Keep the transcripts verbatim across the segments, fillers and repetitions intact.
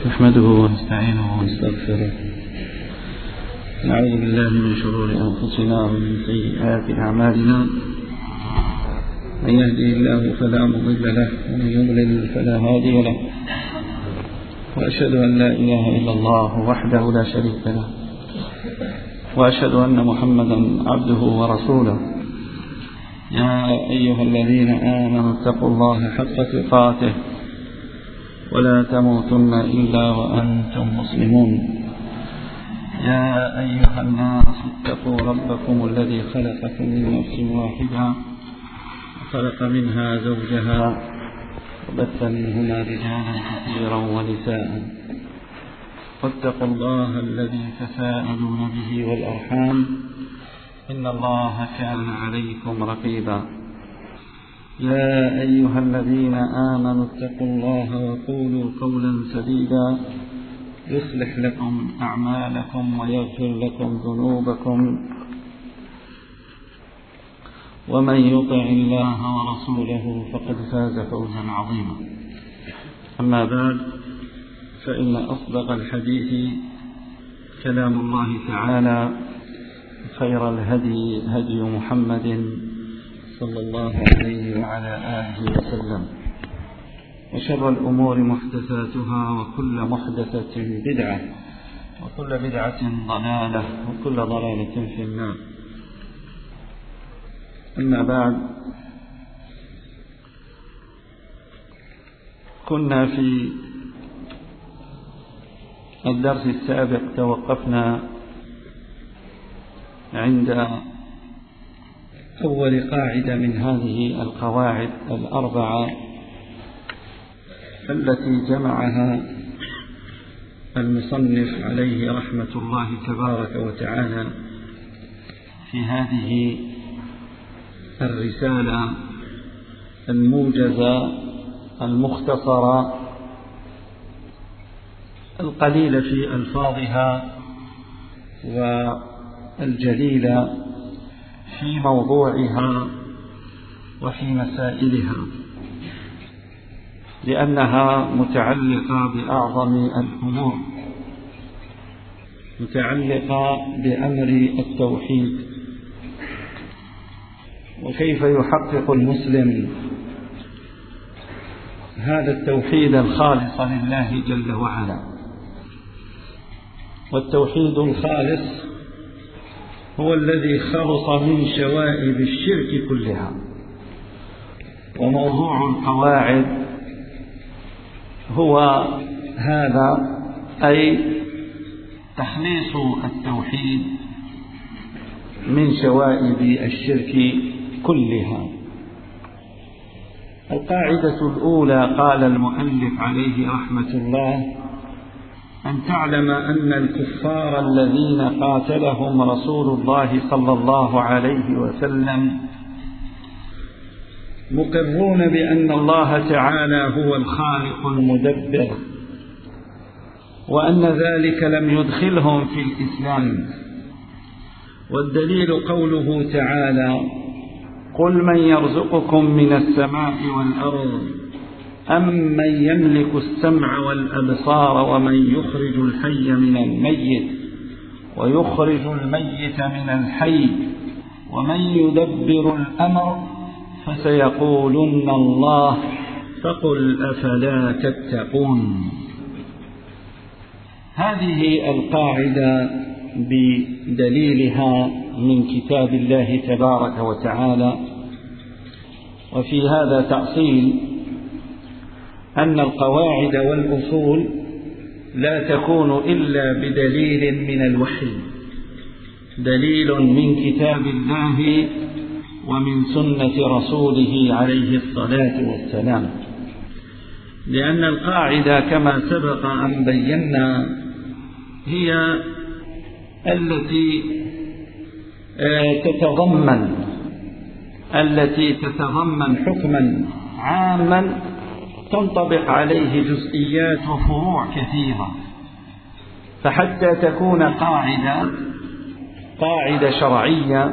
نحمده ونستعينه ونستغفره، نعوذ بالله من شرور أنفسنا ومن سيئات أعمالنا، من يهدي الله فلا مضل له ومن يضلل فلا هادي له، وأشهد أن لا إله إلا الله وحده لا شريك له، وأشهد أن محمدا عبده ورسوله. يا أيها الذين آمنوا اتقوا الله حق تقاته ولا تموتن إلا وأنتم مسلمون. يا أيها الناس اتقوا ربكم الذي خلقكم من نفس واحدة وخلق منها زوجها وبث منهما رجالا كثيرا ونساء، واتقوا الله الذي تساءلون به والأرحام إن الله كان عليكم رقيبا. يا أيها الذين آمنوا اتقوا الله وقولوا قولا سديدا يصلح لكم أعمالكم ويغفر لكم ذنوبكم، ومن يطع الله ورسوله فقد فاز فوزا عظيما. أما بعد، فإن أصدق الحديث كلام الله تعالى، خير الهدي هدي محمد صلى الله عليه وعلى آله وسلم، وشر الأمور محدثاتها وكل محدثة بدعة وكل بدعة ضلالة وكل ضلالة في النار. أما بعد، كنا في الدرس السابق توقفنا عند أول قاعدة من هذه القواعد الأربعة التي جمعها المصنف عليه رحمة الله تبارك وتعالى في هذه الرسالة الموجزة المختصرة القليلة في ألفاظها والجليلة في موضوعها وفي مسائلها، لأنها متعلقة بأعظم الأمور، متعلقة بأمر التوحيد، وكيف يحقق المسلم هذا التوحيد الخالص لله جل وعلا. والتوحيد الخالص هو الذي خلص من شوائب الشرك كلها. وموضوع القواعد هو هذا، أي تخليص التوحيد من شوائب الشرك كلها. القاعدة الأولى، قال المؤلف عليه رحمة الله: أن تعلم أن الكفار الذين قاتلهم رسول الله صلى الله عليه وسلم مقرون بأن الله تعالى هو الخالق المدبر، وأن ذلك لم يدخلهم في الإسلام. والدليل قوله تعالى: قل من يرزقكم من السماء والأرض أم من يملك السمع والأبصار ومن يخرج الحي من الميت ويخرج الميت من الحي ومن يدبر الأمر فسيقولن الله فقل أفلا تتقون. هذه القاعدة بدليلها من كتاب الله تبارك وتعالى. وفي هذا تأصيل أن القواعد والأصول لا تكون إلا بدليل من الوحي، دليل من كتاب الله ومن سنة رسوله عليه الصلاة والسلام. لأن القاعدة كما سبق أن بينا هي التي تتضمن التي تتضمن حكما عاما تنطبق عليه جزئيات وفروع كثيرة. فحتى تكون قاعدة قاعدة شرعية،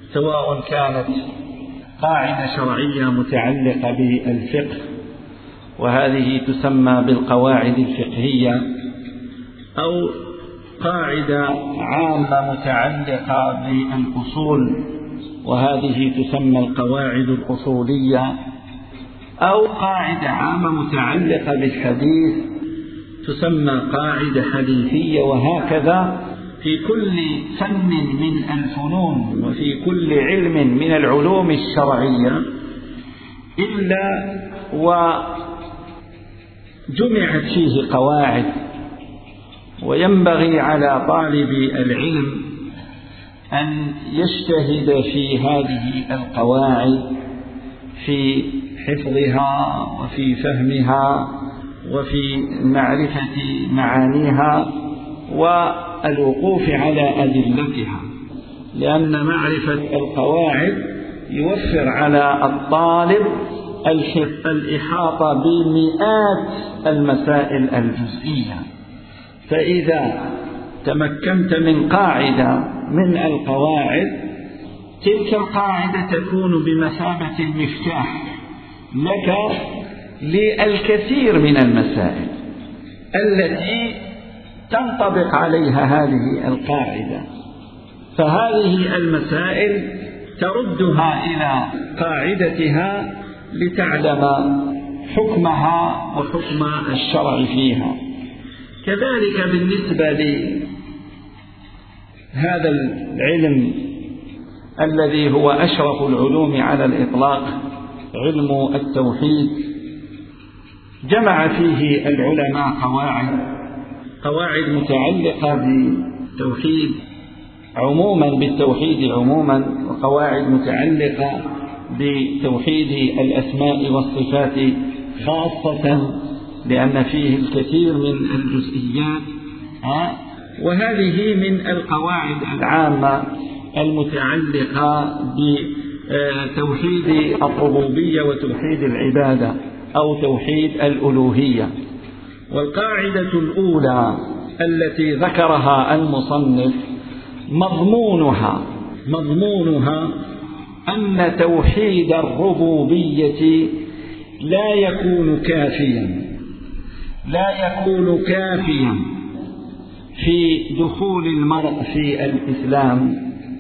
سواء كانت قاعدة شرعية متعلقة بالفقه وهذه تسمى بالقواعد الفقهية، أو قاعدة عامة متعلقة بالأصول وهذه تسمى القواعد الأصولية، أو قاعدة عامة متعلقة بالحديث تسمى قاعدة حديثية، وهكذا في كل فن من الفنون وفي كل علم من العلوم الشرعية، إلا وجمعت فيه قواعد. وينبغي على طالب العلم أن يجتهد في هذه القواعد في حفظها وفي فهمها وفي معرفة معانيها والوقوف على أدلتها، لأن معرفة القواعد يوفر على الطالب الإحاطة بمئات المسائل الجزئية. فإذا تمكنت من قاعدة من القواعد، تلك القاعدة تكون بمثابة المفتاح لك للكثير من المسائل التي تنطبق عليها هذه القاعدة. فهذه المسائل تردها إلى قاعدتها لتعلم حكمها وحكم الشرع فيها. كذلك بالنسبة لهذا العلم الذي هو أشرف العلوم على الإطلاق، علم التوحيد، جمع فيه العلماء قواعد قواعد متعلقة بالتوحيد عموما بالتوحيد عموما وقواعد متعلقة بتوحيد الأسماء والصفات خاصة، لأن فيه الكثير من الجزئيات. وهذه من القواعد العامة المتعلقة بتوحيد الربوبية وتوحيد العبادة أو توحيد الألوهية. والقاعدة الأولى التي ذكرها المصنف مضمونها مضمونها أن توحيد الربوبية لا يكون كافيا لا يكون كافيا في دخول المرء في الإسلام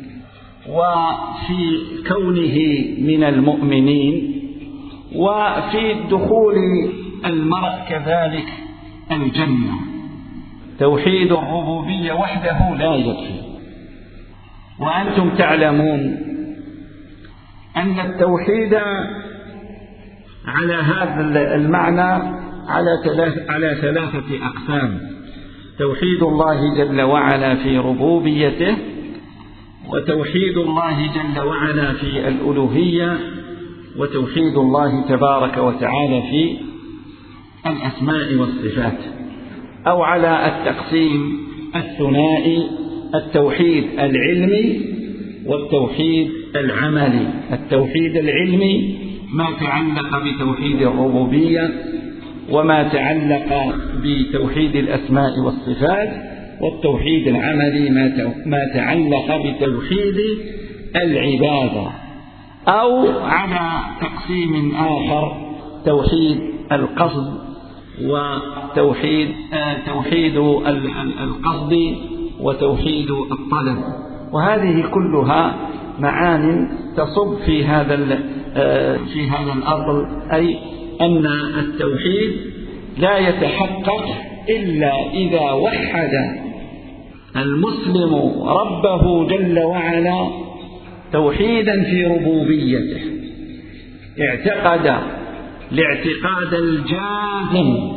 وفي كونه من المؤمنين وفي دخول المرء كذلك الجنة. توحيد الربوبية وحده لا يكفي، وأنتم تعلمون أن التوحيد على هذا المعنى على ثلاث على ثلاثة أقسام: توحيد الله جل وعلا في ربوبيته، وتوحيد الله جل وعلا في الألوهية، وتوحيد الله تبارك وتعالى في الأسماء والصفات. أو على التقسيم الثنائي: التوحيد العلمي والتوحيد العملي. التوحيد العلمي ما تعلق بتوحيد الربوبية وما تعلق بتوحيد الأسماء والصفات، والتوحيد العملي ما تعلق بتوحيد العبادة. أو على تقسيم آخر: توحيد القصد وتوحيد توحيد القصد وتوحيد الطلب. وهذه كلها معان تصب في هذا في هذا الأصل، أي أن التوحيد لا يتحقق إلا إذا وحد المسلم ربه جل وعلا توحيدا في ربوبيته، اعتقد الاعتقاد الجازم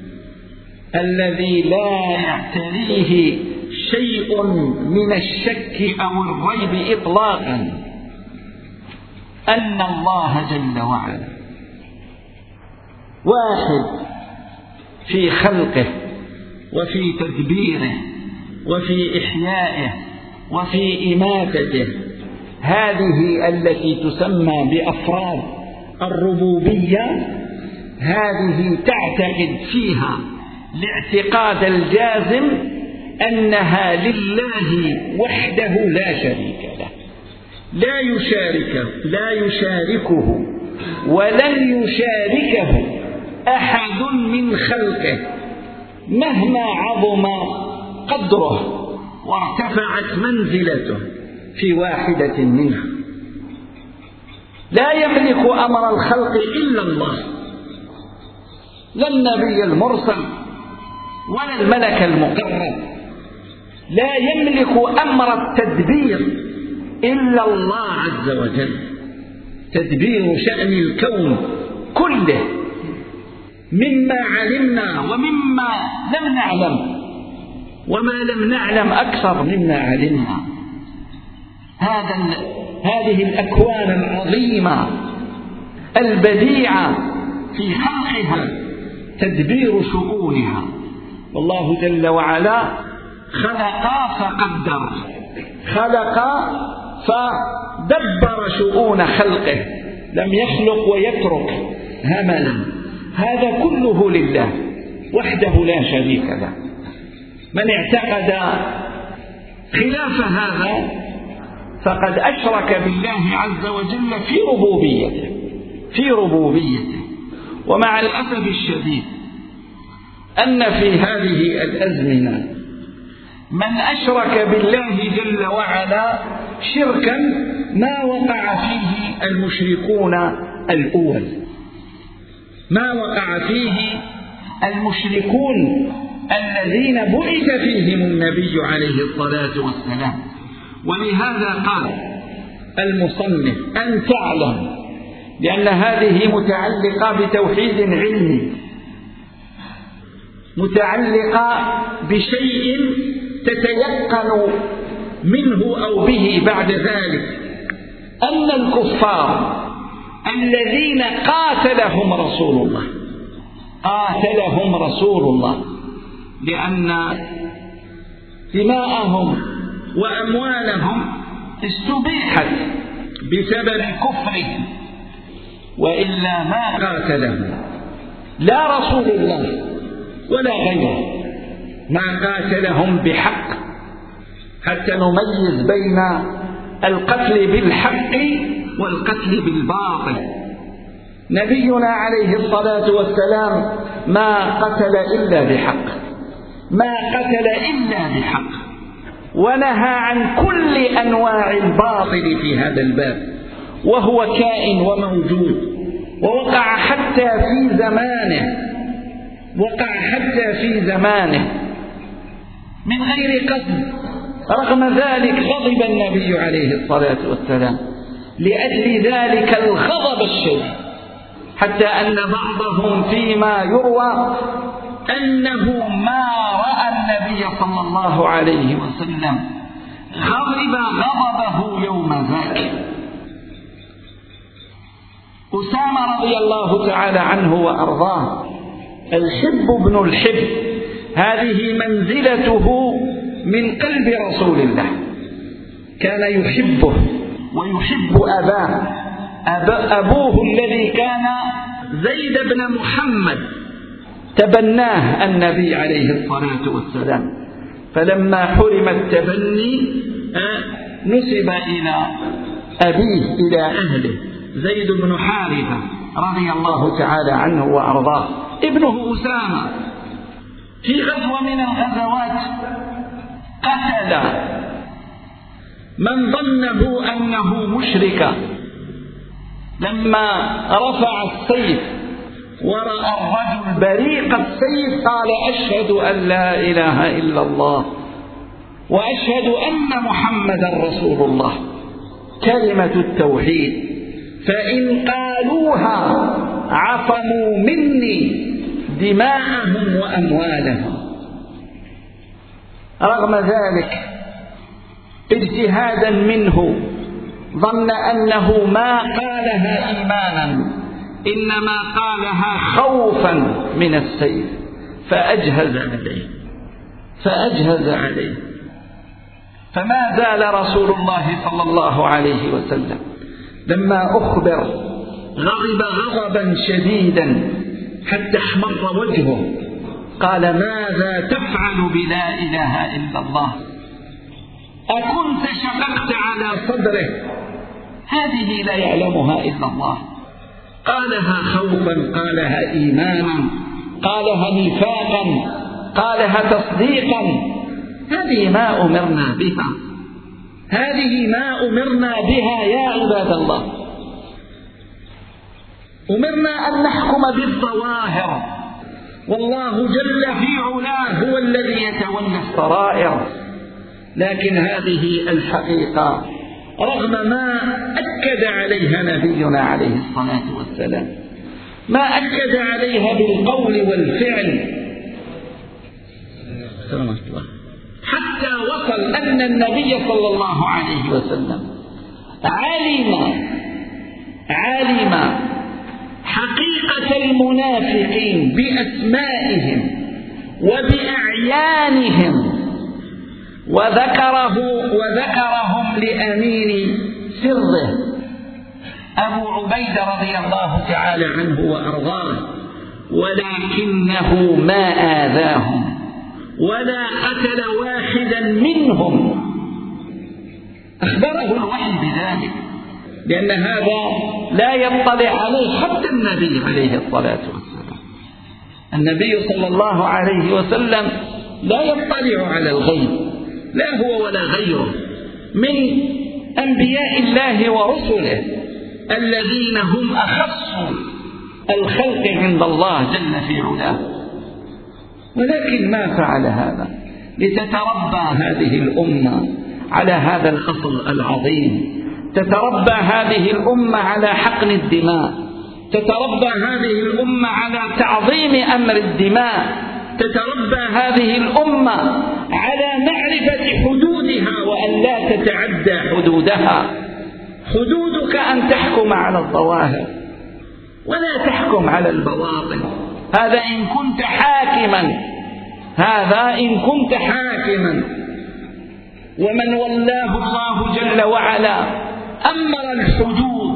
الذي لا يعتريه شيء من الشك أو الريب إطلاقا، أن الله جل وعلا واحد في خلقه وفي تدبيره وفي إحيائه وفي إماتته. هذه التي تسمى بأفراد الربوبية، هذه تعتقد فيها الاعتقاد الجازم أنها لله وحده لا شريك له، لا يشاركه لا يشاركه ولن يشاركه أحد من خلقه مهما عظم قدره وارتفعت منزلته في واحدة منها. لا يملك أمر الخلق إلا الله، لا النبي المرسل ولا الملك المقرب. لا يملك أمر التدبير إلا الله عز وجل، تدبير شأن الكون كله مما علمنا ومما لم نعلم، وما لم نعلم أكثر مما علمنا. هذا هذه الأكوان العظيمة البديعة في خلقها تدبير شؤونها. والله جل وعلا خلق فقدر، خلق فدبر شؤون خلقه، لم يخلق ويترك هملا. هذا كله لله وحده لا شريك له. من اعتقد خلاف هذا فقد أشرك بالله عز وجل في ربوبيته في ربوبيته ومع الأسف الشديد أن في هذه الأزمنة من أشرك بالله جل وعلا شركا ما وقع فيه المشركون الأول، ما وقع فيه المشركون الذين بعث فيهم النبي عليه الصلاة والسلام. ولهذا قال المصنف أن تعلم، لأن هذه متعلقة بتوحيد علمي، متعلقة بشيء تتيقن منه أو به بعد ذلك، أن الكفار الذين قاتلهم رسول الله قاتلهم رسول الله لأن دماءهم وأموالهم استبيحت بسبب كفرهم، وإلا ما قاتلهم لا رسول الله ولا غيره، ما قاتلهم بحق حتى نميز بين القتل بالحق والقتل بالباطل. نبينا عليه الصلاة والسلام ما قتل إلا بحق، ما قتل إلا بحق، ونهى عن كل أنواع الباطل في هذا الباب، وهو كائن وموجود، ووقع حتى في زمانه وقع حتى في زمانه من غير قصد. رغم ذلك غضب النبي عليه الصلاة والسلام لأجل ذلك الغضب الشديد، حتى أن بعضهم فيما يروى أنه ما رأى النبي صلى الله عليه وسلم غضب غضبه يوم ذاك. أسامة رضي الله تعالى عنه وأرضاه الحب ابن الحب، هذه منزلته من قلب رسول الله، كان يحبه ويحب أباه. أب أبوه الذي كان زيد بن محمد تبناه النبي عليه الصلاة والسلام، فلما حرم التبني نسب إلى أبيه إلى أهله زيد بن حارثة رضي الله تعالى عنه وأرضاه. ابنه أسامة في غزوة من الغزوات قتل من ظنه أنه مشرك، لما رفع السيف ورأى الرجل بريق السيف قال أشهد أن لا إله إلا الله وأشهد أن محمدا رسول الله، كلمة التوحيد، فإن قالوها عصموا مني دماءهم وأموالهم. رغم ذلك اجتهادا منه ظن أنه ما قالها إيمانا، إنما قالها خوفا من السيف، فأجهز عليه فأجهز عليه فما زال رسول الله صلى الله عليه وسلم لما أخبر غضب غضبا شديدا حتى احمر وجهه، قال ماذا تفعل بلا إله إلا الله؟ أكنت شققت على صدره؟ هذه لا يعلمها إلا الله. قالها خوفا، قالها إيمانا، قالها نفاقا، قالها تصديقا. هذه ما أمرنا بها، هذه ما أمرنا بها يا عباد الله. أمرنا أن نحكم بالظواهر، والله جل في علاه هو الذي يتولى السرائر. لكن هذه الحقيقة رغم ما أكد عليها نبينا عليه الصلاة والسلام، ما أكد عليها بالقول والفعل، حتى وصل أن النبي صلى الله عليه وسلم علم علم حقيقة المنافقين بأسمائهم وبأعيانهم، وذكره وذكرهم لأمين سره أبو عبيدة رضي الله تعالى عنه وأرضاه، ولكنه ما آذاهم ولا قتل واحدا منهم. أخبره الوحي بذلك، لأن هذا لا يطلع عليه حتى النبي عليه الصلاة والسلام. النبي صلى الله عليه وسلم لا يطلع على الغيب، لا هو ولا غيره من أنبياء الله ورسله الذين هم أخص الخلق عند الله جل في علاه. ولكن ما فعل هذا لتتربى هذه الأمة على هذا الأصل العظيم، تتربى هذه الأمة على حقن الدماء، تتربى هذه الأمة على تعظيم أمر الدماء، تتربى هذه الأمة على معرفة حدودها وأن لا تتعدى حدودها. حدودك أن تحكم على الظواهر ولا تحكم على البواطن. هذا إن كنت حاكما، هذا إن كنت حاكما. ومن ولاه الله جل وعلا أمر الحدود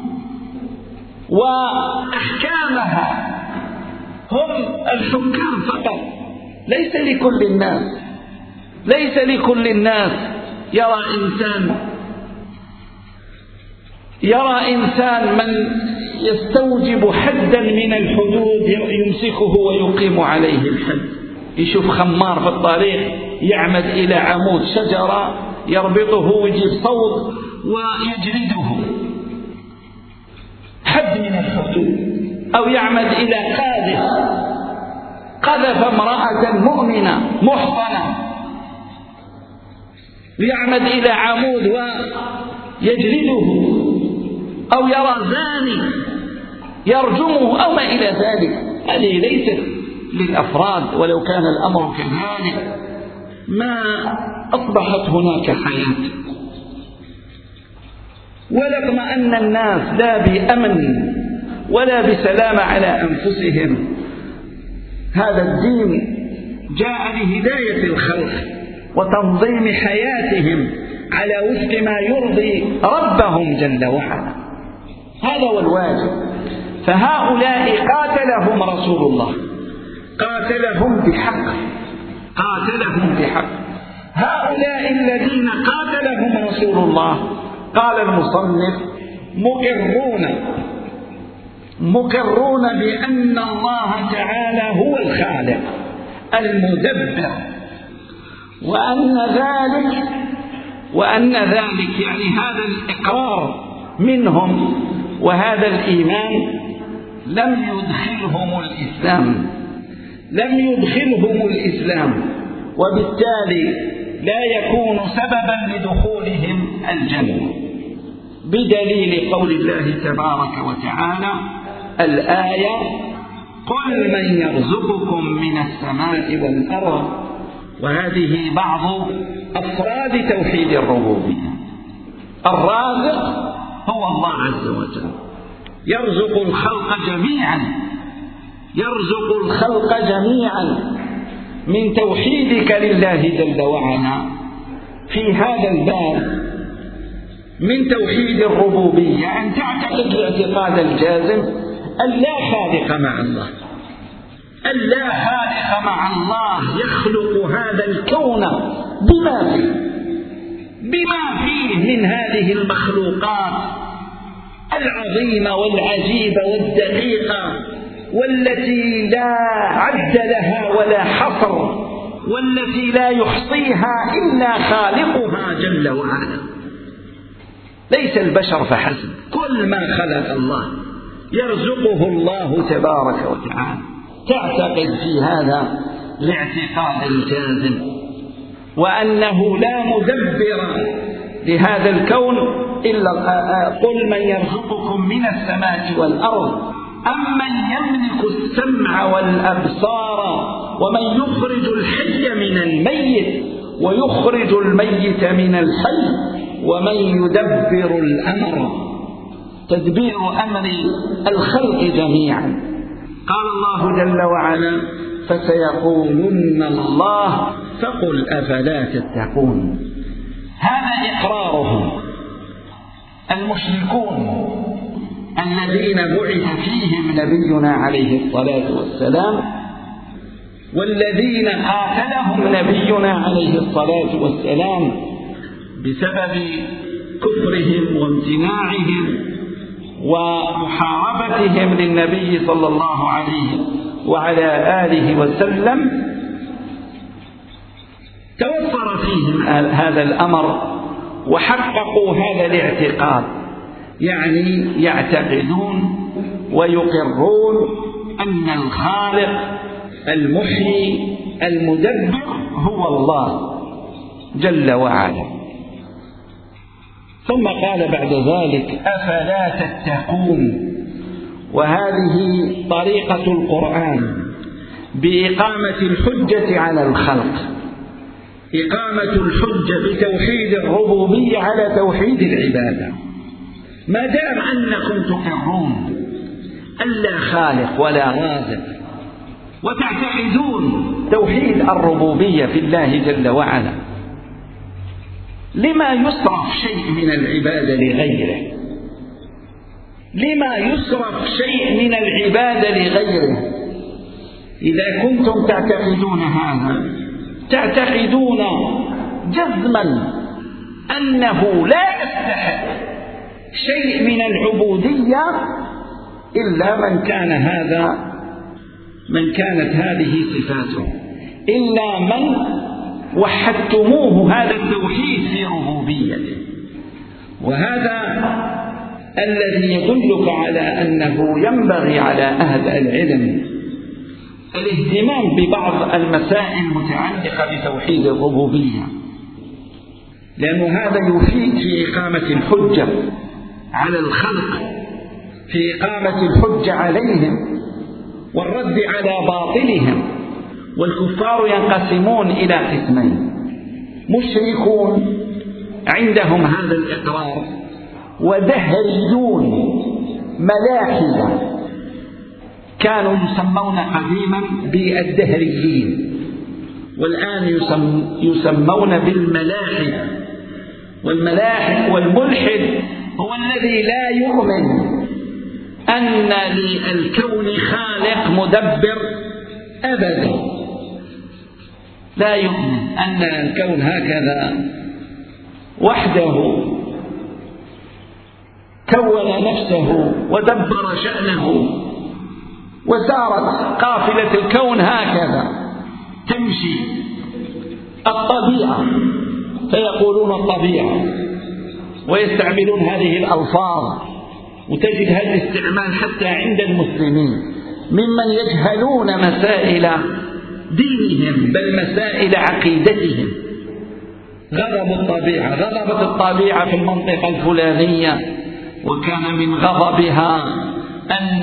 وأحكامها هم الحكام فقط، ليس لكل الناس، ليس لكل الناس. يرى إنسان يرى إنسان من يستوجب حدا من الحدود يمسكه ويقيم عليه الحد. يشوف خمار في الطريق يعمد إلى عمود شجرة يربطه ويجيب صوت ويجلده، حد من الحدود. أو يعمد إلى قاذف قذف امرأة مؤمنة محصنة، ويعمد إلى عمود ويجلده. أو يرى زاني يرجمه أو ما إلى ذلك. هذه ليست للأفراد، ولو كان الأمر كذلك ما أصبحت هناك حياة ولا اطمأن الناس لا بأمن ولا بسلام على أنفسهم. هذا الدين جاء لهداية الخلق وتنظيم حياتهم على وفق ما يرضي ربهم جل وعلا. هذا هو الواجب. فهؤلاء قاتلهم رسول الله، قاتلهم بحق، قاتلهم بحق. هؤلاء الذين قاتلهم رسول الله قال المصنف مقرون مقرون بأن الله تعالى هو الخالق المدبر، وأن ذلك وأن ذلك يعني هذا الإقرار منهم وهذا الإيمان لم يدخلهم الإسلام لم يدخلهم الإسلام وبالتالي لا يكون سببا لدخولهم الجنة، بدليل قول الله تبارك وتعالى الآية قل من يرزقكم من السماء والأرض. وهذه بعض أفراد توحيد الربوبية. الرازق هو الله عز وجل، يرزق الخلق جميعا، يرزق الخلق جميعا. من توحيدك لله جل وعلا في هذا الباب من توحيد الربوبية أن تعتقد الاعتقاد الجازم أن لا خالق مع الله، أن لا خالق مع الله يخلق هذا الكون بما فيه بما فيه من هذه المخلوقات العظيمة والعجيبة والدقيقة، والتي لا عد لها ولا حصر، والتي لا يحصيها إلا خالقها جل وعلا. ليس البشر فحسب، كل ما خلق الله يرزقه الله تبارك وتعالى. تعتقد في هذا الاعتقاد الجازم، وأنه لا مدبر لهذا الكون إلا قل من يرزقكم من السماء والأرض أمن يملك السمع والأبصار ومن يخرج الحي من الميت ويخرج الميت من الحي ومن يدبر الأمر. تدبير أمر الخلق جميعا. قال الله جل وعلا فسيقولن الله فقل أفلا تتقون. هذا إقرارهم المشركون الذين بعث فيهم نبينا عليه الصلاة والسلام، والذين قاتلهم نبينا عليه الصلاة والسلام بسبب كفرهم وامتناعهم ومحاربتهم للنبي صلى الله عليه وعلى آله وسلم. توفر فيهم هذا الأمر وحققوا هذا الاعتقاد، يعني يعتقدون ويقرون أن الخالق المحيي المدبر هو الله جل وعلا. ثم قال بعد ذلك أفلا تتقون. وهذه طريقة القرآن بإقامة الحجة على الخلق، إقامة الحجة بتوحيد الربوبية على توحيد العبادة. ما دام أنكم تقرون أن لا خالق ولا رازق وتعتقدون توحيد الربوبية في الله جل وعلا، لما يصرف شيء من العبادة لغيره؟ لما يصرف شيء من العبادة لغيره؟ إذا كنتم تعتقدون هذا، تعتقدون جزما أنه لا يستحق شيء من العبودية إلا من كان هذا من كانت هذه صفاته، إلا من وحدتموه هذا التوحيد في ربوبيته. وهذا الذي يدلك على أنه ينبغي على أهل العلم الاهتمام ببعض المسائل المتعلقة بتوحيد الربوبية، لأن هذا يفيد في إقامة الحجة على الخلق، في إقامة الحجة عليهم والرد على باطلهم. والكفار ينقسمون إلى قسمين: مشركون عندهم هذا الإقرار، ودهريون ملاحدة كانوا يسمون قديما بالدهريين، والآن يسم يسمون بالملاحدة. والملاحد والملحد هو الذي لا يؤمن أن للكون خالق مدبر أبدا، لا يؤمن أن الكون هكذا وحده كون نفسه ودبر شأنه، وسارت قافلة الكون هكذا تمشي الطبيعة، فيقولون الطبيعة ويستعملون هذه الألفاظ، وتجد هذا الاستعمال حتى عند المسلمين ممن يجهلون مسائل دينهم بل مسائل عقيدتهم. غضب الطبيعة، غضبت الطبيعة في المنطقة الفلانية، وكان من غضبها أن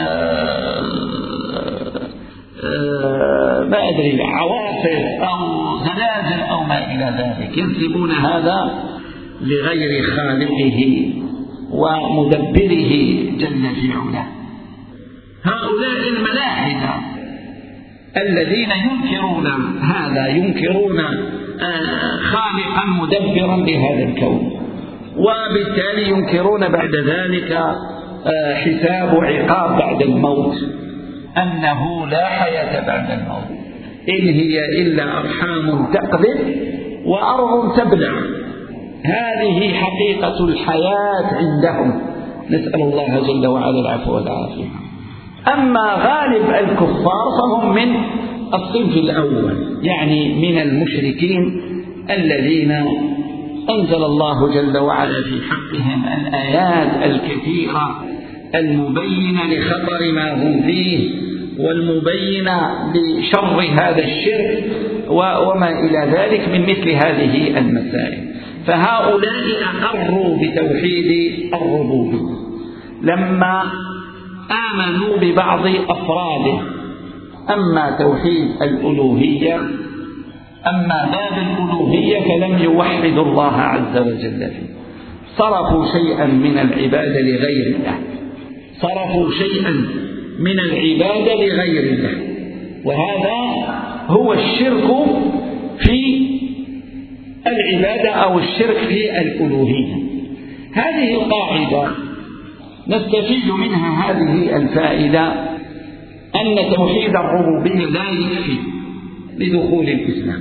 ما أدري عواصف أو زلازل أو ما إلى ذلك، ينسبون هذا لغير خالقه ومدبره جل في علاه. هؤلاء الملاحدة الذين ينكرون هذا، ينكرون خالقا مدبرا لهذا الكون، وبالتالي ينكرون بعد ذلك حساب وعقاب بعد الموت، أنه لا حياة بعد الموت، إن هي إلا أرحام تقذف وأرض تبلع. هذه حقيقة الحياة عندهم، نسأل الله جل وعلا العفو والعافية. أما غالب الكفار فهم من الصنف الأول، يعني من المشركين الذين أنزل الله جل وعلا في حقهم الآيات الكثيرة المبينة لخطر ما هم فيه والمبينة لشر هذا الشرك وما إلى ذلك من مثل هذه المسائل. فهؤلاء أقروا بتوحيد الربوبية لما آمنوا ببعض أفراده. أما توحيد الألوهية، أما باب الألوهية فلم يوحدوا الله عز وجل فيه، صرفوا شيئا من العبادة لغير الله، صرفوا شيئا من العبادة لغير الله، وهذا هو الشرك في العبادة أو الشرك في الألوهية. هذه القاعدة نستفيد منها هذه الفائدة أن توحيد الربوبية لا يكفي لدخول الإسلام،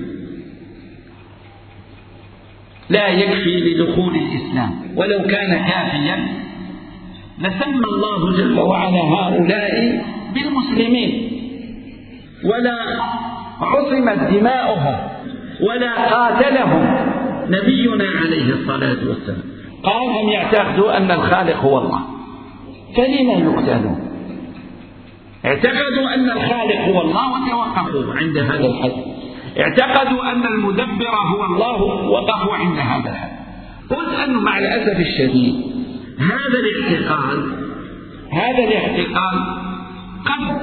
لا يكفي لدخول الإسلام، ولو كان كافيا لسمى الله جل وعلا هؤلاء بالمسلمين ولا عصمت دماؤهم ولا قاتلهم نبينا عليه الصلاة والسلام. قال هم يعتقدوا أن الخالق هو الله، فلما يقتلون؟ اعتقدوا أن الخالق هو الله وتوقفوا عند هذا الحد، اعتقدوا أن المدبر هو الله وقفوا عند هذا الحد. قلت أنه مع الأسف الشديد هذا الاعتقاد هذا الاعتقاد قد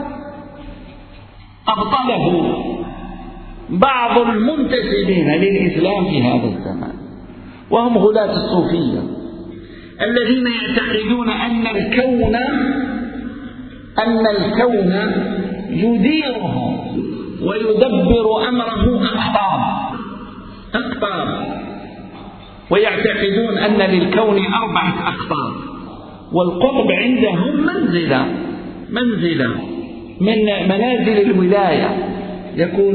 أبطله بعض المنتسبين للإسلام في هذا الزمان، وهم غلاة الصوفية الذين يعتقدون أن الكون أن الكون يديره ويدبر أمره أقطار أقطار ويعتقدون أن للكون أربعة أقطار، والقطب عندهم منزلة منزلة من منازل الولاية، يكون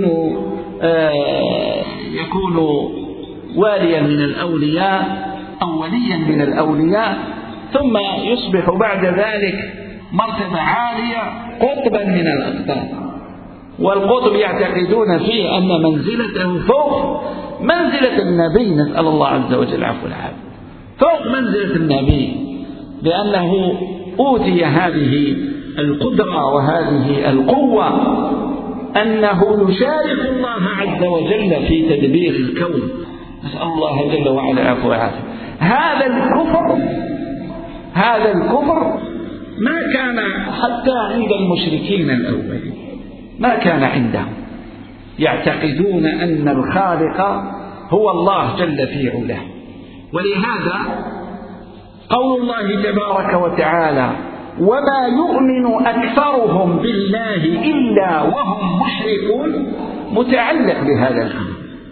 آه يكون واليا من الأولياء أو وليا من الأولياء، ثم يصبح بعد ذلك مرتبة عالية قطبا من الأقطار. والقطب يعتقدون فيه أن منزلته فوق منزلة النبي، نسأل الله عز وجل العفو والعافية، فوق منزلة النبي، لأنه أوتي هذه القدرة وهذه القوة أنه يشارك الله عز وجل في تدبير الكون، نسأل الله جل وعلا العفو والعافية. هذا الكفر هذا الكفر ما كان حتى عند المشركين الأولين، ما كان عندهم، يعتقدون أن الخالق هو الله جل في علاه. ولهذا قول الله تبارك وتعالى وما يؤمن أكثرهم بالله إلا وهم مشركون متعلق بهذا الأمر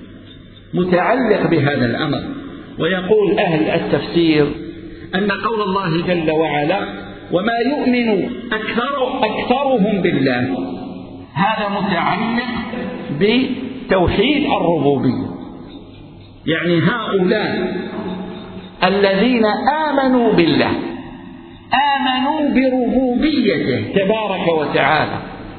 متعلق بهذا الأمر ويقول أهل التفسير أن قول الله جل وعلا وما يؤمن أكثر أكثرهم بالله هذا متعلق بتوحيد الربوبية، يعني هؤلاء الذين آمنوا بالله آمنوا بربوبيته تبارك وتعالى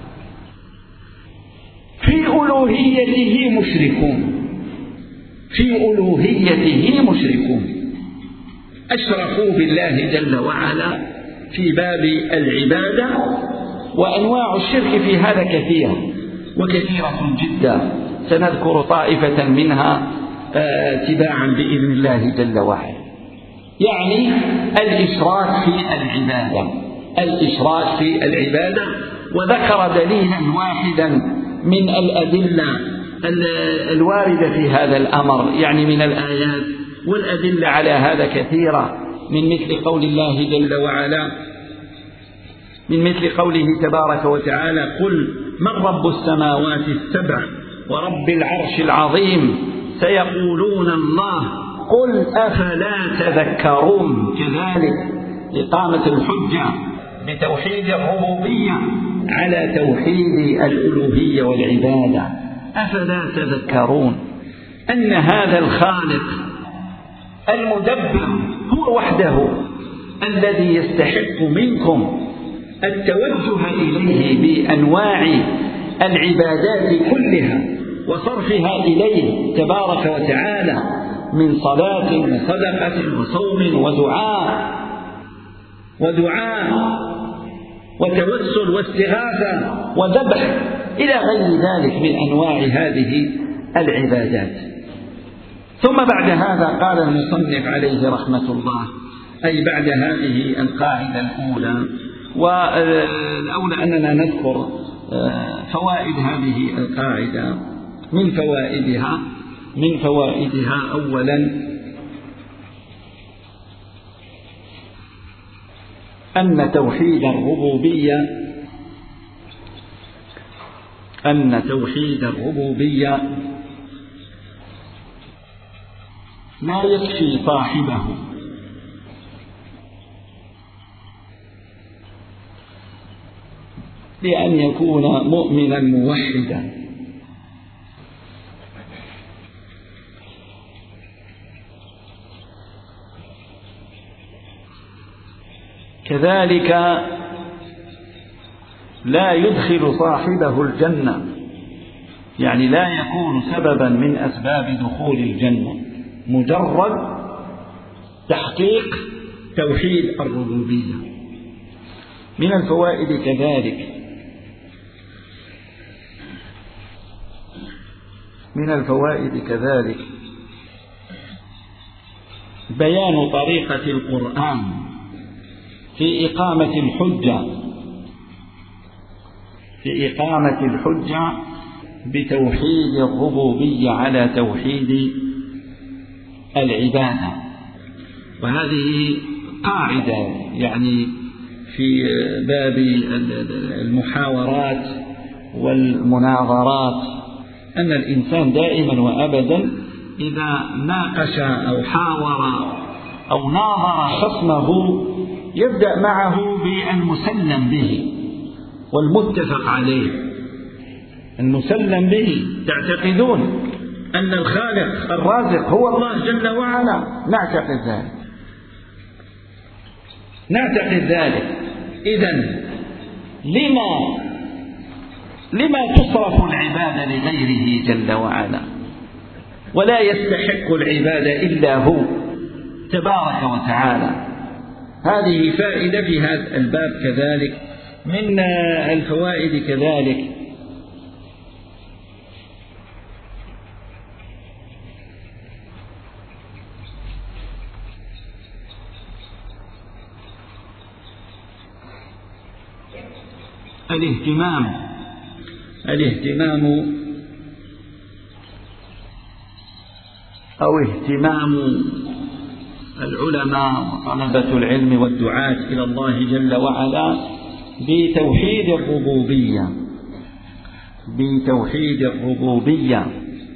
في ألوهيته مشركون في ألوهيته مشركون أشركوا بالله جل وعلا في باب العبادة. وأنواع الشرك في هذا كثيرة وكثيرة جدا، سنذكر طائفة منها تباعا بإذن الله جل وعلا. يعني الإشراك في العبادة الإشراك في العبادة وذكر دليلا واحدا من الأدلة الواردة في هذا الأمر، يعني من الآيات والأدلة على هذا كثيرة، من مثل قول الله جل وعلا من مثل قوله تبارك وتعالى قل من رب السماوات السبع ورب العرش العظيم سيقولون الله قل أفلا تذكرون. كذلك إقامة الحجة بتوحيد الربوبية على توحيد الألوهية والعبادة. أفلا تذكرون أن هذا الخالق المدبر هو وحده الذي يستحق منكم التوجه إليه بأنواع العبادات كلها وصرفها إليه تبارك وتعالى من صلاة وصدقة وصوم ودعاء ودعاء وتوسل واستغاثة وذبح إلى غير ذلك من أنواع هذه العبادات. ثم بعد هذا قال المصنف عليه رحمة الله، أي بعد هذه القاعدة الأولى، والأولى أننا نذكر فوائد هذه القاعدة. من فوائدها من فوائدها أولا أن توحيد الربوبية أن توحيد الربوبية لا يكفي صاحبه لأن يكون مؤمنا موحدا، كذلك لا يدخل صاحبه الجنة، يعني لا يكون سببا من أسباب دخول الجنة مجرد تحقيق توحيد الربوبية. من الفوائد كذلك من الفوائد كذلك بيان طريقة القرآن في إقامة الحجة في إقامة الحجة بتوحيد الربوبية على توحيد العبادة. وهذه قاعدة يعني في باب المحاورات والمناظرات، أن الإنسان دائما وأبدا إذا ناقش أو حاور أو ناظر خصمه يبدأ معه بالمسلم به والمتفق عليه. المسلم به، تعتقدون أن الخالق الرازق هو الله جل وعلا، نعتقد ذلك نعتقد ذلك إذن لما لما تصرف العبادة لغيره جل وعلا ولا يستحق العبادة إلا هو تبارك وتعالى؟ هذه فائدة في هذا الباب. كذلك من الفوائد كذلك الاهتمام الاهتمام أو اهتمام العلماء وطلبة العلم والدعاة إلى الله جل وعلا بتوحيد الربوبية بتوحيد الربوبية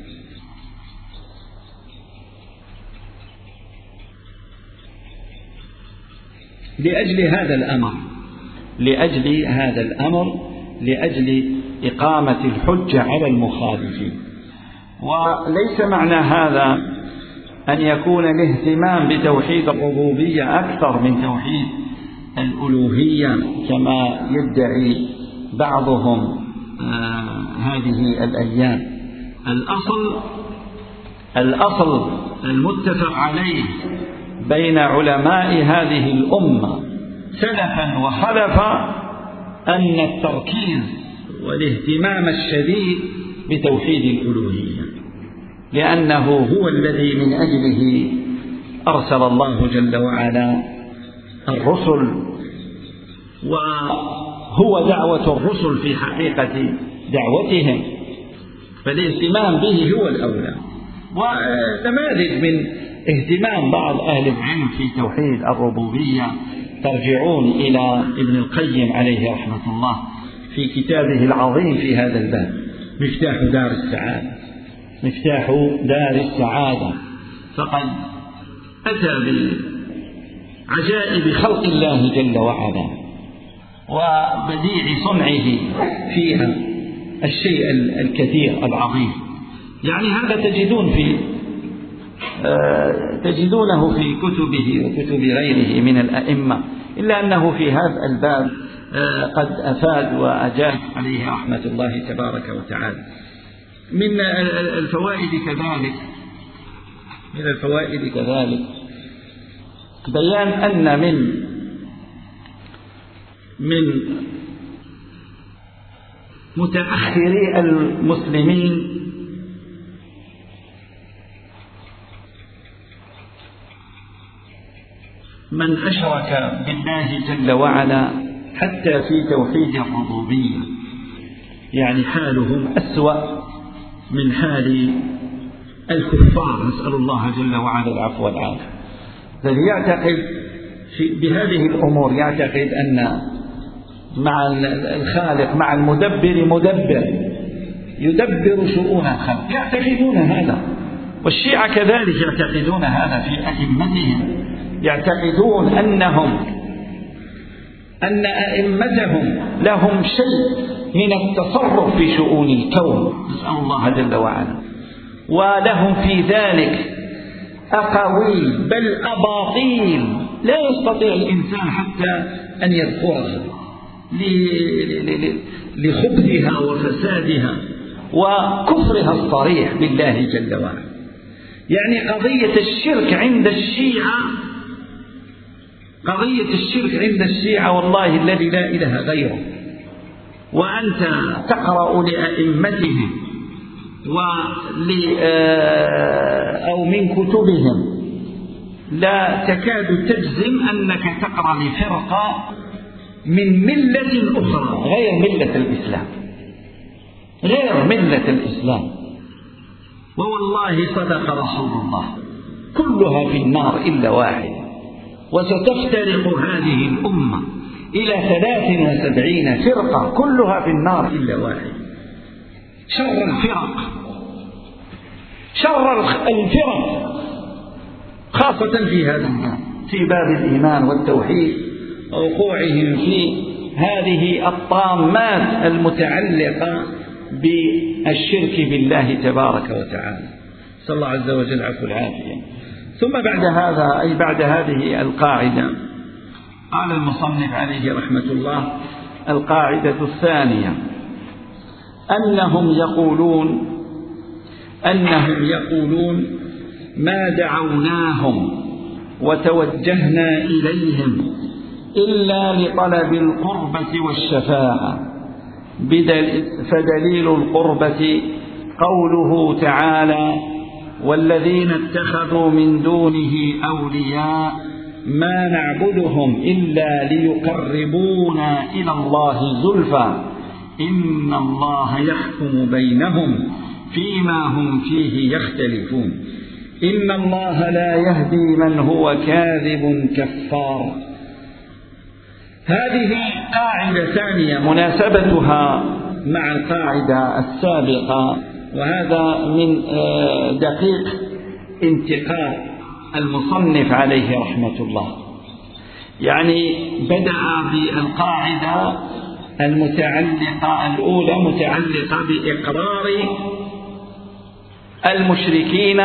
لأجل هذا الأمر لأجل هذا الأمر لأجل إقامة الحجة على المخالفين. وليس معنى هذا أن يكون الاهتمام بتوحيد الربوبية أكثر من توحيد الألوهية كما يدعي بعضهم آه هذه الأيام. الأصل الأصل المتفق عليه بين علماء هذه الأمة سلفا وخلفا أن التركيز والاهتمام الشديد بتوحيد الألوهية، لأنه هو الذي من أجله أرسل الله جل وعلا الرسل، وهو دعوة الرسل في حقيقة دعوتهم، فالاهتمام به هو الأولى. ونماذج من اهتمام بعض أهل العلم في توحيد الربوبية ترجعون إلى ابن القيم عليه رحمة الله في كتابه العظيم في هذا الباب، مفتاح دار السعادة مفتاح دار السعادة فقد أتى بعجائب خلق الله جل وعلا وبديع صنعه فيها الشيء الكثير العظيم. يعني هذا تجدون في تجدونه في كتبه وكتب غيره من الأئمة، إلا أنه في هذا الباب قد أفاد وأجاد عليه رحمة الله تبارك وتعالى. من الفوائد كذلك من الفوائد كذلك بيان أن من من متأخري المسلمين من أشرك بالله جل وعلا حتى في توحيد الربوبية، يعني حالهم أسوأ من حال الكفار، نسأل الله جل وعلا العفو والعافية. الذي يعتقد بهذه الأمور يعتقد أن مع الخالق مع المدبر مدبر يدبر شؤون الخلق، يعتقدون هذا. والشيعة كذلك يعتقدون هذا في أئمتهم، يعتقدون أنهم أن أئمتهم لهم شيء من التصرف في شؤون الكون، نسأل الله جل وعلا، ولهم في ذلك أقاويل بل أباطيل لا يستطيع الإنسان حتى أن يذكرها لخبثها وفسادها وكفرها الصريح بالله جل وعلا. يعني قضية الشرك عند الشيعة قضية الشرك عند الشيعة والله الذي لا إله غيره، وأنت تقرأ لأئمتهم أو من كتبهم لا تكاد تجزم أنك تقرأ لفرقة من ملة أخرى غير ملة الإسلام غير ملة الإسلام. ووالله صدق رسول الله، كلها في النار إلا واحد، وستفترق هذه الأمة إلى ثلاث وسبعين فرقة كلها في النار إلا واحد. شر الفرق شر الفرق خاصة في هذا الباب، في باب الإيمان والتوحيد، ووقوعهم في هذه الطامات المتعلقة بالشرك بالله تبارك وتعالى، صلى الله عز وجل العفو والعافية. ثم بعد هذا أي بعد هذه القاعدة قال المصنف عليه رحمة الله: القاعدة الثانية أنهم يقولون أنهم يقولون ما دعوناهم وتوجهنا إليهم إلا لطلب القربة والشفاعة، فدليل القربة قوله تعالى: والذين اتخذوا من دونه أولياء ما نعبدهم إلا ليقربونا إلى الله زلفى إن الله يحكم بينهم فيما هم فيه يختلفون إن الله لا يهدي من هو كاذب كفار. هذه قاعدة ثانية مناسبتها مع القاعدة السابقة، وهذا من دقيق انتقاء المصنف عليه رحمة الله. يعني بدأ بالقاعدة المتعلقة الأولى متعلقة بإقرار المشركين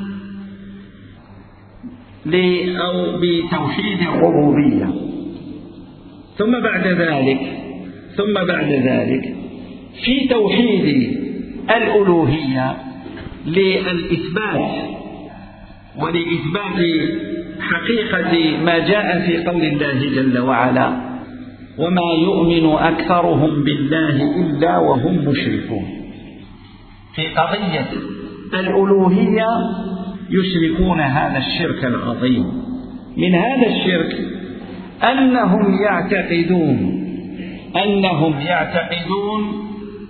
أو بتوحيد الربوبية، ثم بعد ذلك ثم بعد ذلك في توحيد الألوهية للإثبات ولإثبات حقيقة ما جاء في قول الله جل وعلا: وما يؤمن أكثرهم بالله إلا وهم مشركون. في قضية الألوهية يشركون هذا الشرك العظيم. من هذا الشرك أنهم يعتقدون أنهم يعتقدون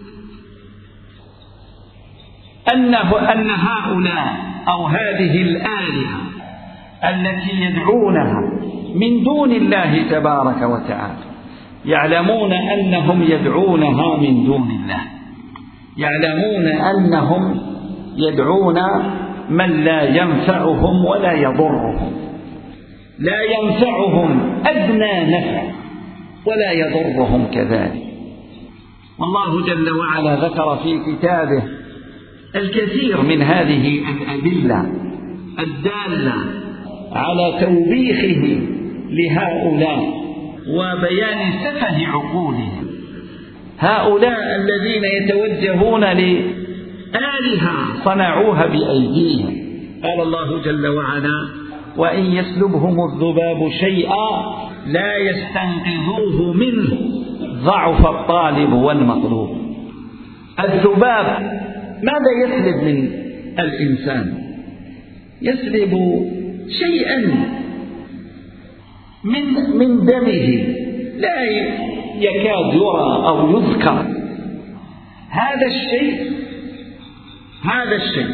أنه أن هؤلاء أو هذه الآلهة التي يدعونها من دون الله تبارك وتعالى، يعلمون أنهم يدعونها من دون الله، يعلمون أنهم يدعون من لا ينفعهم ولا يضرهم، لا ينفعهم أدنى نفع ولا يضرهم كذلك. والله جل وعلا ذكر في كتابه الكثير من هذه الأدلة الدالة على توبيخه لهؤلاء وبيان سفه عقولهم. هؤلاء الذين يتوجهون لآلهة صنعوها بأيديهم. قال الله جل وعلا: وإن يسلبهم الذباب شيئا لا يستنقذوه منه ضعف الطالب والمطلوب. الذباب ماذا يسلب من الإنسان؟ يسلب شيئا من من دمه لا يكاد يرى أو يذكر. هذا الشيء هذا الشيء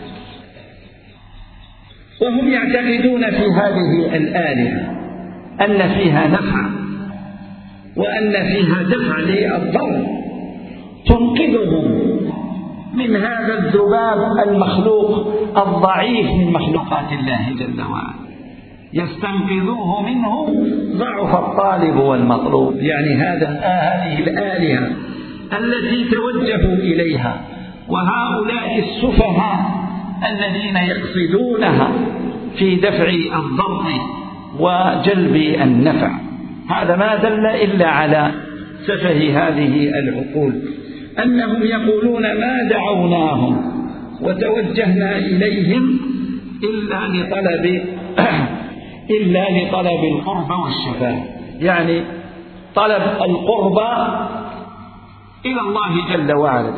وهم يعتقدون في هذه الآلهة أن فيها نفع وأن فيها دفع للضر تنقذهم من هذا الذباب المخلوق الضعيف من مخلوقات الله جل وعلا. يستنقذوه منه ضعف الطالب والمطلوب، يعني هذا هذه الآلهة التي توجهوا إليها، وهؤلاء السفهاء الذين يقصدونها في دفع الضر وجلب النفع. هذا ما دل إلا على سفه هذه العقول، أنهم يقولون ما دعوناهم وتوجهنا إليهم إلا لطلب إلا لطلب القرب والشفاعة، يعني طلب القرب إلى الله جل وعلا.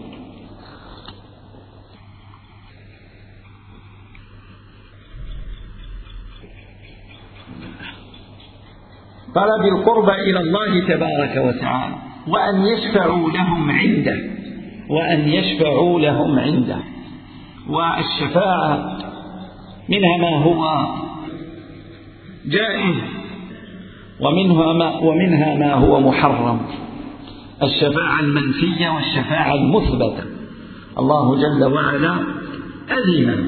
طلب القرب إلى الله تبارك وتعالى، وأن يشفعوا لهم عنده وأن يشفعوا لهم عنده والشفاعة منها ما هو جائز ومنها ما, ومنها ما هو محرم. الشفاعة المنفية والشفاعة المثبتة. الله جل وعلا أذن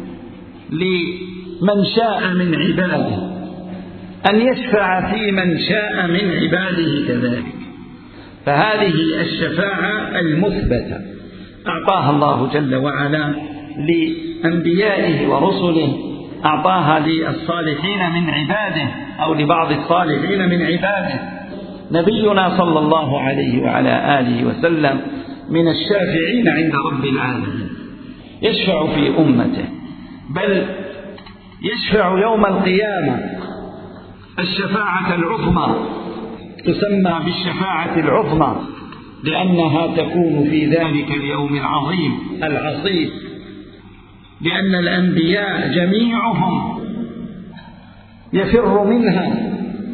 لمن شاء من عباده أن يشفع في من شاء من عباده كذلك، فهذه الشفاعة المثبتة أعطاها الله جل وعلا لأنبيائه ورسله، أعطاها للصالحين من عباده أو لبعض الصالحين من عباده. نبينا صلى الله عليه وعلى آله وسلم من الشافعين عند رب العالمين، يشفع في أمته، بل يشفع يوم القيامة الشفاعة العظمى، تسمى بالشفاعة العظمى لأنها تكون في ذلك اليوم العظيم العصيب، لأن الأنبياء جميعهم يفر منها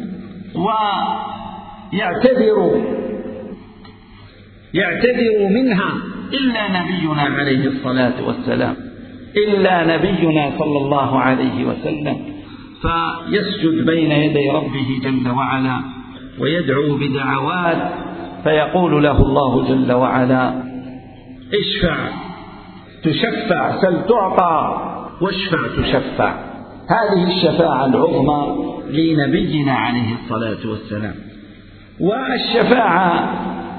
ويعتذر يعتذر منها إلا نبينا عليه الصلاة والسلام، إلا نبينا صلى الله عليه وسلم، فيسجد بين يدي ربه جل وعلا ويدعو بدعوات، فيقول له الله جل وعلا: اشفع تشفع، سل تعطى، واشفع تشفع. هذه الشفاعة العظمى لنبينا عليه الصلاة والسلام. والشفاعة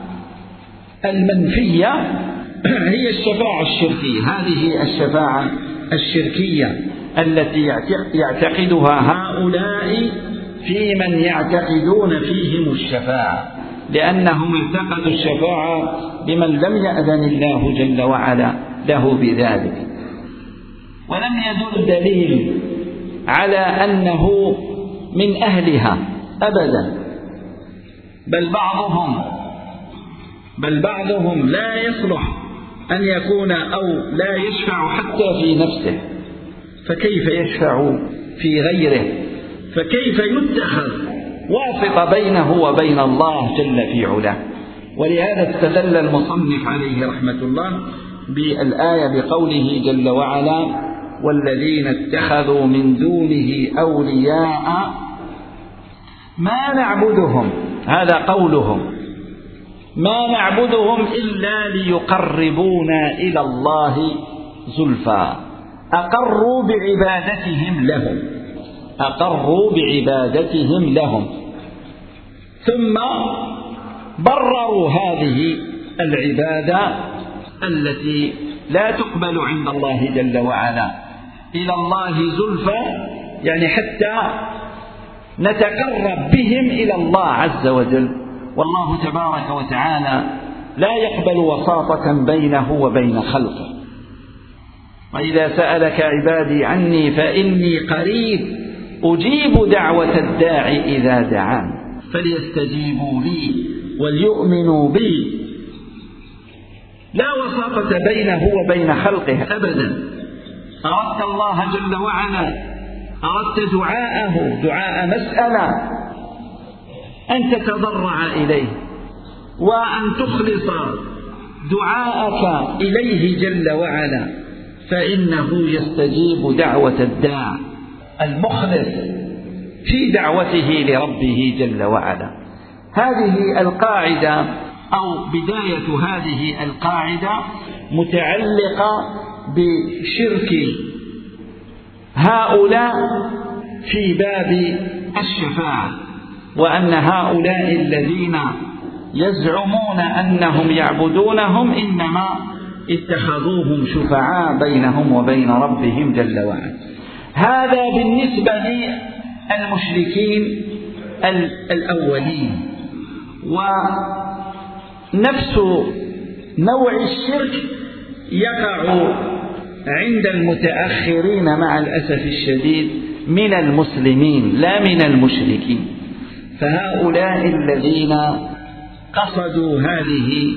المنفية هي الشفاعة الشركية، هذه الشفاعة الشركية التي يعتقدها هؤلاء في من يعتقدون فيهم الشفاعة، لأنهم اعتقدوا الشفاعة بمن لم يأذن الله جل وعلا له بذلك، ولم يدل دليل على أنه من أهلها أبدا، بل بعضهم بل بعضهم لا يصلح أن يكون أو لا يشفع حتى في نفسه، فكيف يشفع في غيره؟ فكيف يتخذ واسطة بينه وبين الله جل في علاه؟ ولهذا استدل المصنف عليه رحمة الله بالآية بقوله جل وعلا: والذين اتخذوا من دونه أولياء ما نعبدهم، هذا قولهم، ما نعبدهم إلا ليقربونا إلى الله زلفى. أقروا بعبادتهم لهم أقروا بعبادتهم لهم ثم برروا هذه العبادة التي لا تقبل عند الله جل وعلا إلى الله زلفى، يعني حتى نتقرب بهم إلى الله عز وجل. والله تبارك وتعالى لا يقبل وساطة بينه وبين خلقه. وإذا سألك عبادي عني فإني قريب أجيب دعوة الداعي إذا دعان فليستجيبوا لي وليؤمنوا بي. لا وساطة بينه وبين خلقه أبدا. أردت الله جل وعلا، أردت دعاءه دعاء مسألة، أن تتضرع إليه وأن تخلص دعاءك إليه جل وعلا، فإنه يستجيب دعوة الداع المخلص في دعوته لربه جل وعلا. هذه القاعدة أو بداية هذه القاعدة متعلقة بشرك هؤلاء في باب الشفاعة، وأن هؤلاء الذين يزعمون أنهم يعبدونهم إنما اتخذوهم شفعاء بينهم وبين ربهم جل وعلا. هذا بالنسبة للمشركين الأولين. ونفس نوع الشرك يقع عند المتأخرين مع الأسف الشديد من المسلمين لا من المشركين. فهؤلاء الذين قصدوا هذه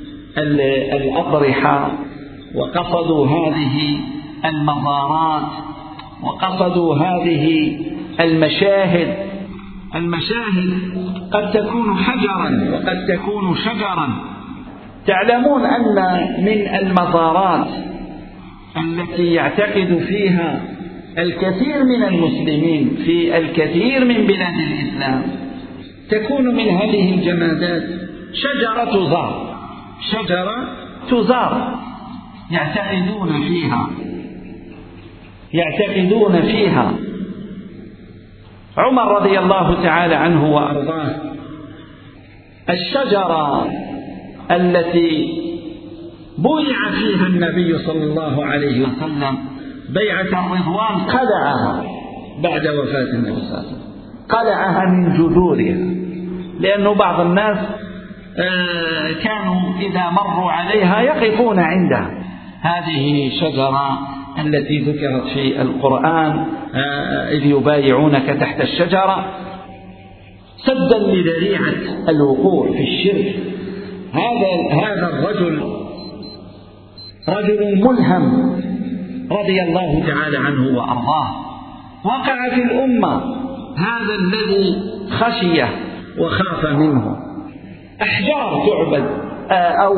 الأضرحة وقصدوا هذه المزارات وقصدوا هذه المشاهد، المشاهد قد تكون حجرا وقد تكون شجرا. تعلمون أن من المزارات التي يعتقد فيها الكثير من المسلمين في الكثير من بلاد الإسلام تكون من هذه الجمادات شجرة تزار، شجرة تزار يعتقدون فيها يعتقدون فيها عمر رضي الله تعالى عنه وأرضاه الشجرة التي بويع فيها النبي صلى الله عليه وسلم بيعة الرضوان قلعها بعد وفاة النبي صلى الله عليه وسلم، قلعها من جذورها، لأنه بعض الناس كانوا إذا مروا عليها يقفون عندها. هذه شجرة التي ذكرت في القرآن إذ يبايعونك تحت الشجرة سدا لذريعة الوقوع في الشرك. هذا هذا الرجل رجل ملهم رضي الله تعالى عنه وأرضاه، وقع في الأمة هذا الذي خشيه وخاف منه. أحجار تعبد أو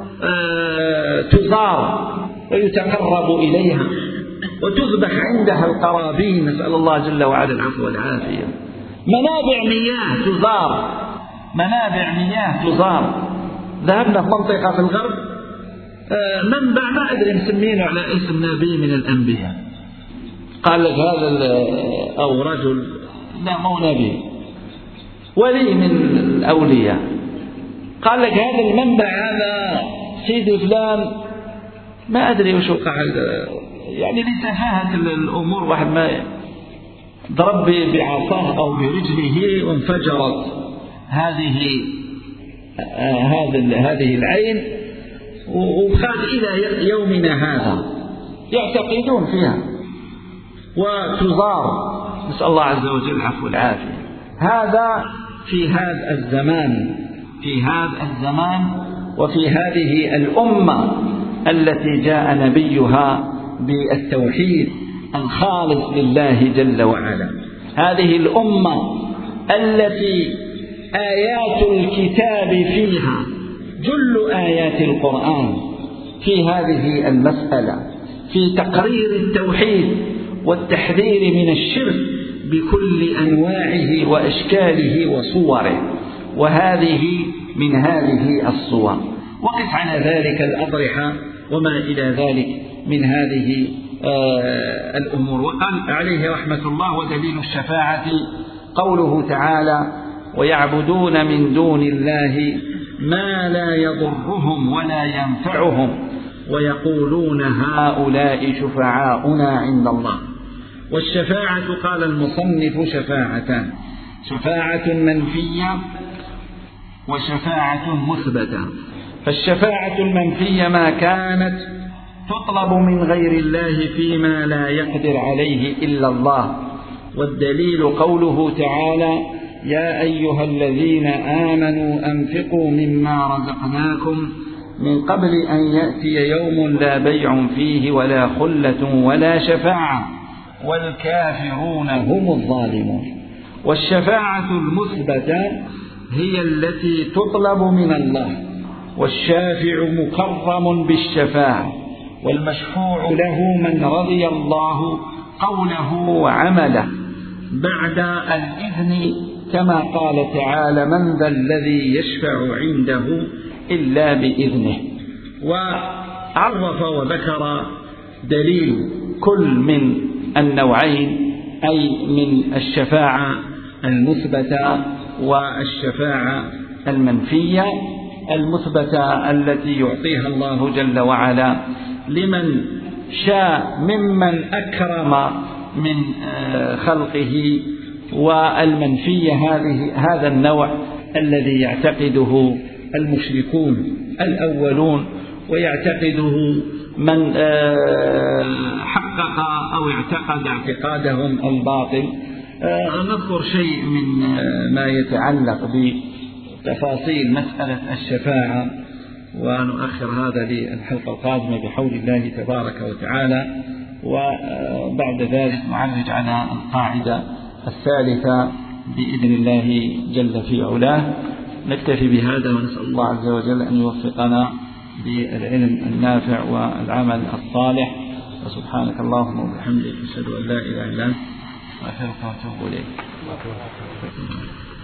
تزار ويتقرب إليها وتذبح عندها القرابين، نسأل الله جل وعلا العفو والعافية. منابع مياه تزار، منابع مياه تزار. ذهبنا في منطقة في الغرب منبع ما أدري مسمينه على اسم نبي من الأنبياء، قال لك هذا أو رجل لا مو نبي ولي من الأولياء، قال لك هذا المنبع هذا سيدي فلان ما أدري وش وقع، يعني لسفاهة الأمور واحد ما ضرب بعصاه أو برجله وانفجرت هذه هذه العين، وخاد إلى يومنا هذا يعتقدون فيها وتزار، نسأل الله عز وجل العفو والعافية. هذا في هذا الزمان في هذا الزمان وفي هذه الأمة التي جاء نبيها بالتوحيد الخالص لله جل وعلا. هذه الأمة التي آيات الكتاب فيها جل آيات القرآن في هذه المسألة، في تقرير التوحيد والتحذير من الشرك بكل أنواعه وأشكاله وصوره، وهذه من هذه الصور. وقف على ذلك الأضرحة وما إلى ذلك من هذه آه الأمور. وقال عليه رحمة الله: ودليل الشفاعة قوله تعالى: ويعبدون من دون الله ما لا يضرهم ولا ينفعهم ويقولون هؤلاء شفعاؤنا عند الله. والشفاعة قال المصنف شفاعتان: شفاعة منفية وشفاعة مثبتة. فالشفاعة المنفية ما كانت تطلب من غير الله فيما لا يقدر عليه إلا الله، والدليل قوله تعالى: يا أيها الذين آمنوا أنفقوا مما رزقناكم من قبل أن يأتي يوم لا بيع فيه ولا خلة ولا شفاعة والكافرون هم الظالمون. والشفاعة المثبتة هي التي تطلب من الله، والشافع مكرم بالشفاعة، والمشفوع له من رضي الله قوله وعمله بعد الإذن، كما قال تعالى: من ذا الذي يشفع عنده إلا بإذنه. وعرف وذكر دليل كل من النوعين، أي من الشفاعة المثبتة والشفاعة المنفية. المثبتة التي يعطيها الله جل وعلا لمن شاء ممن أكرم من خلقه، والمنفية هذه هذا النوع الذي يعتقده المشركون الأولون، ويعتقده من حقق أو اعتقد اعتقادهم الباطل. نذكر شيء من ما يتعلق بتفاصيل مسألة الشفاعة، ونؤخر هذا للحلقة القادمة بحول الله تبارك وتعالى، وبعد ذلك نعرج على القاعدة الثالثة بإذن الله جل في علاه. نكتفي بهذا، ونسأل الله عز وجل أن يوفقنا بالعلم النافع والعمل الصالح. وسبحانك اللهم وبحمدك أشهد أن لا إله إلا أنت أستغفرك وأتوب إليك.